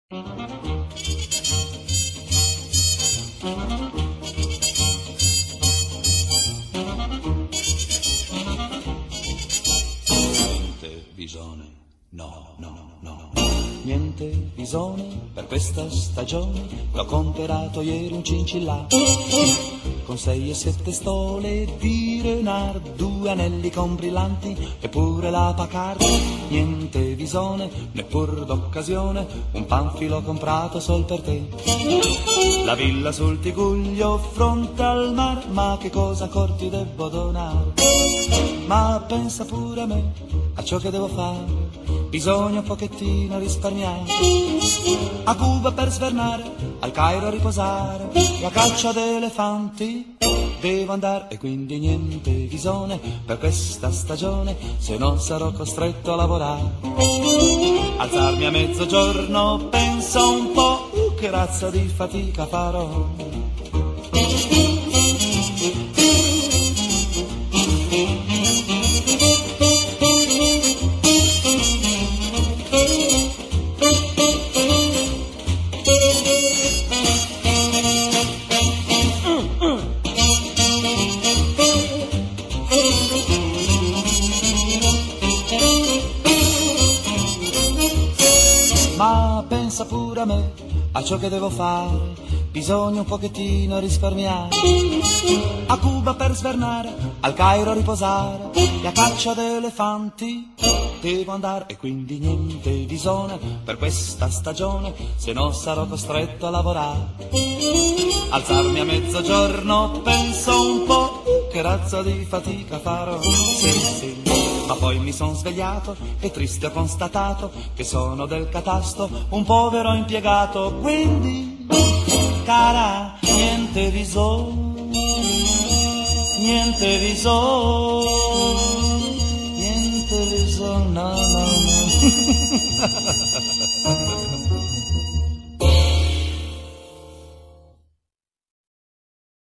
Niente visone, no, niente visone per questa stagione. L'ho comperato ieri un cincillà con 6 e 7 stole di Renard, 2 anelli con brillanti e pure la Pacardi. Niente visone, neppur d'occasione, un panfilo comprato sol per te. La villa sul Tiguglio, fronte al mar, ma che cosa ancor ti devo donare? Ma pensa pure a me, a ciò che devo fare, bisogna un pochettino risparmiare. A Cuba per svernare, al Cairo a riposare, e a caccia d'elefanti devo andare. E quindi niente visone per questa stagione, se non sarò costretto a lavorare. Alzarmi a mezzogiorno, penso un po', che razza di fatica farò. Ma pensa pure a me, a ciò che devo fare, bisogna un pochettino risparmiare. A Cuba per svernare, al Cairo a riposare, e a caccia d'elefanti devo andare. E quindi niente visone per questa stagione, se no sarò costretto a lavorare. Alzarmi a mezzogiorno, penso un po', che razza di fatica farò. Sì, ma poi mi son svegliato e triste ho constatato che sono del catasto un povero impiegato. Quindi, cara, niente visone, niente visone, niente visone, no.